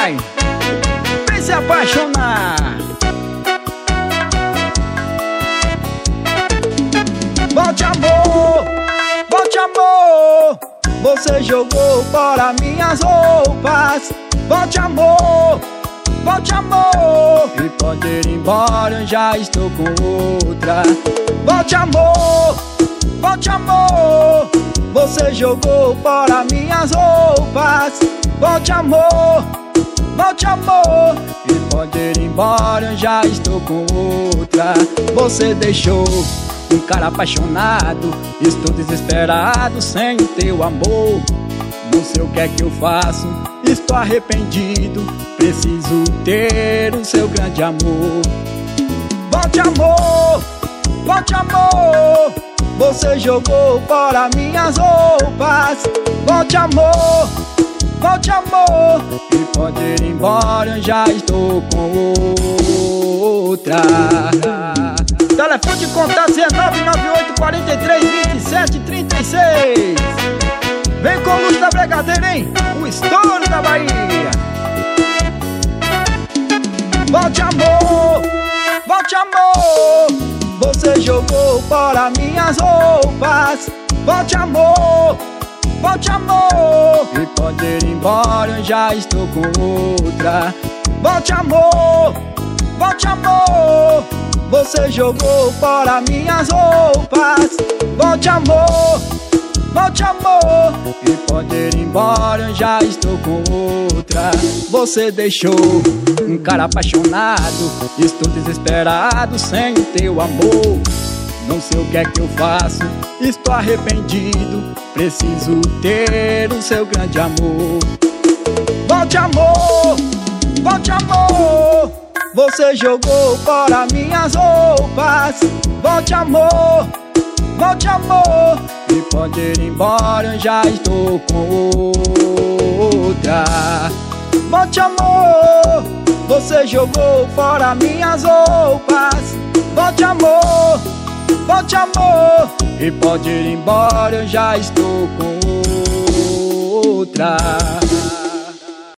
vai. Vem se apaixonar. Volte amor, volte amor. Você jogou fora minhas roupas. Volte amor, volte amor. E pode ir embora, eu já estou com outra. Volte amor, volte amor. Você jogou fora minhas roupas. Volte amor, volte amor. E pode ir embora, eu já estou com outra. Você deixou um cara apaixonado. Estou desesperado sem o teu amor. Não sei o que é que eu faço, estou arrependido. Preciso ter o seu grande amor. Volte amor, volte amor. Você jogou fora minhas roupas. Volte amor, volte amor. E pode ir embora, eu já estou com outra. Telefone de contato 1998-43-27-36. Vem com Luz da Brigadeira, hein? O estouro da Bahia. Volte amor, volte amor. Você jogou fora minhas roupas. Volte amor, volte amor. E pode ir embora, eu já estou com outra. Volte amor, volte amor. Você jogou fora minhas roupas. Volte amor, volte amor. E pode ir embora, eu já estou com outra. Você deixou um cara apaixonado. Estou desesperado sem o teu amor. Não sei o que é que eu faço, estou arrependido. Preciso ter o seu grande amor. Volte amor, volte amor. Você jogou fora minhas roupas. Volte amor, volte amor. E pode ir embora, eu já estou com outra. Volte amor. Você jogou fora minhas roupas. Volte amor, volte amor. E pode ir embora, eu já estou com outra.